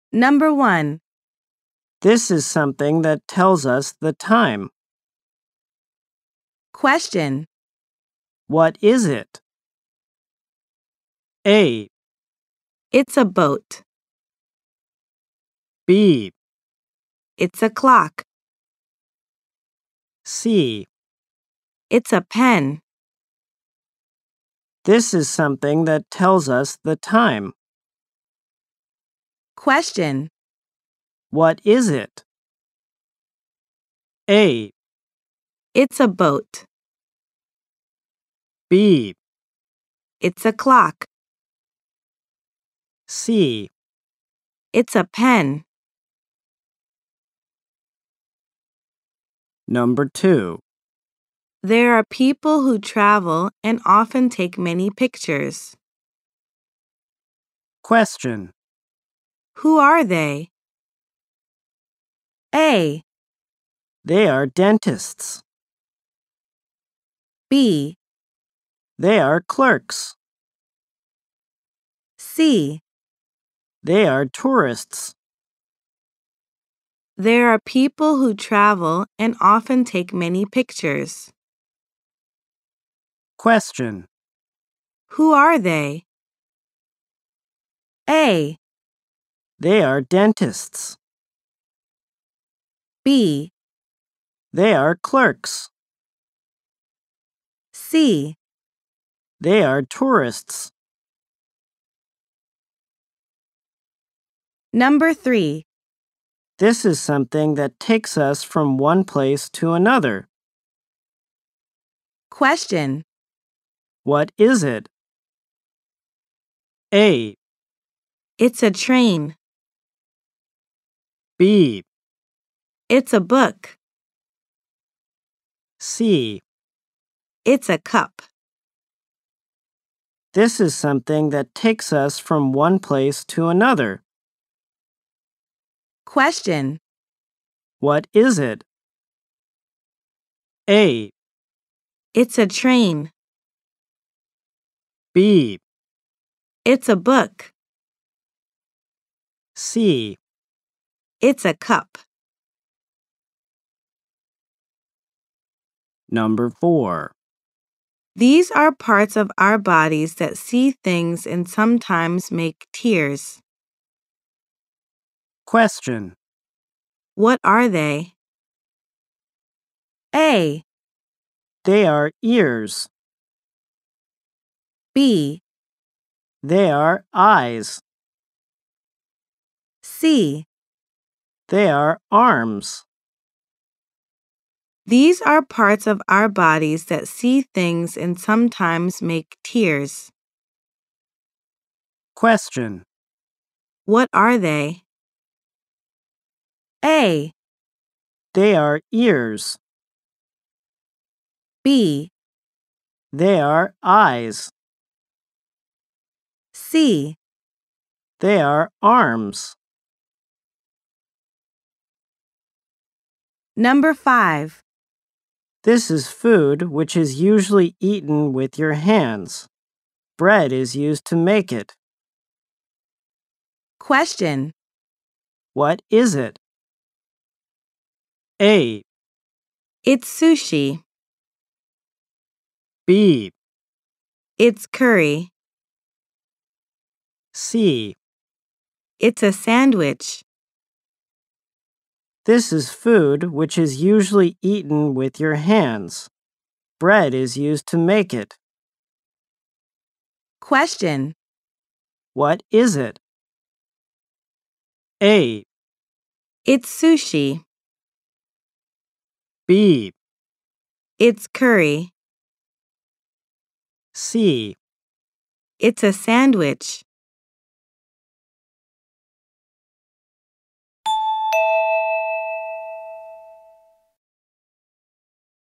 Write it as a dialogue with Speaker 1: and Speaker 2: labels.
Speaker 1: Number 1.
Speaker 2: This is something that tells us the time.
Speaker 1: Question.
Speaker 2: What is it? A,
Speaker 1: It's a boat.
Speaker 2: B,
Speaker 1: It's a clock.
Speaker 2: C.
Speaker 1: It's a pen.
Speaker 2: This is something that tells us the time.
Speaker 1: Question.
Speaker 2: What is it? A,
Speaker 1: It's a boat.
Speaker 2: B,
Speaker 1: It's a clock.
Speaker 2: C.
Speaker 1: It's a pen.
Speaker 2: Number 2.
Speaker 1: There are people who travel and often take many pictures.
Speaker 2: Question.
Speaker 1: Who are they? A,
Speaker 2: They are dentists.
Speaker 1: B,
Speaker 2: They are clerks.
Speaker 1: C.
Speaker 2: They are tourists.
Speaker 1: There are people who travel and often take many pictures.
Speaker 2: Question.
Speaker 1: Who are they? A,
Speaker 2: They are dentists.
Speaker 1: B,
Speaker 2: They are clerks.
Speaker 1: C.
Speaker 2: They are tourists.
Speaker 1: Number 3.
Speaker 2: This is something that takes us from one place to another.
Speaker 1: Question.
Speaker 2: What is it? A,
Speaker 1: It's a train.
Speaker 2: B,
Speaker 1: It's a book.
Speaker 2: C.
Speaker 1: It's a cup.
Speaker 2: This is something that takes us from one place to another.
Speaker 1: Question.
Speaker 2: What is it? A,
Speaker 1: It's a train.
Speaker 2: B,
Speaker 1: It's a book.
Speaker 2: C.
Speaker 1: It's a cup.
Speaker 2: Number 4.
Speaker 1: These are parts of our bodies that see things and sometimes make tears.
Speaker 2: Question.
Speaker 1: What are they? A,
Speaker 2: They are ears.
Speaker 1: B,
Speaker 2: They are eyes.
Speaker 1: C.
Speaker 2: They are arms.
Speaker 1: These are parts of our bodies that see things and sometimes make tears.
Speaker 2: Question.
Speaker 1: What are they? A,
Speaker 2: They are ears.
Speaker 1: B,
Speaker 2: They are eyes.
Speaker 1: C.
Speaker 2: They are arms.
Speaker 1: Number 5.
Speaker 2: This is food which is usually eaten with your hands. Bread is used to make it.
Speaker 1: Question.
Speaker 2: What is it? A,
Speaker 1: It's sushi.
Speaker 2: B,
Speaker 1: It's curry.
Speaker 2: C.
Speaker 1: It's a sandwich.
Speaker 2: This is food which is usually eaten with your hands. Bread is used to make it.
Speaker 1: Question.
Speaker 2: What is it? A,
Speaker 1: It's sushi.
Speaker 2: B,
Speaker 1: It's curry.
Speaker 2: C.
Speaker 1: It's a sandwich.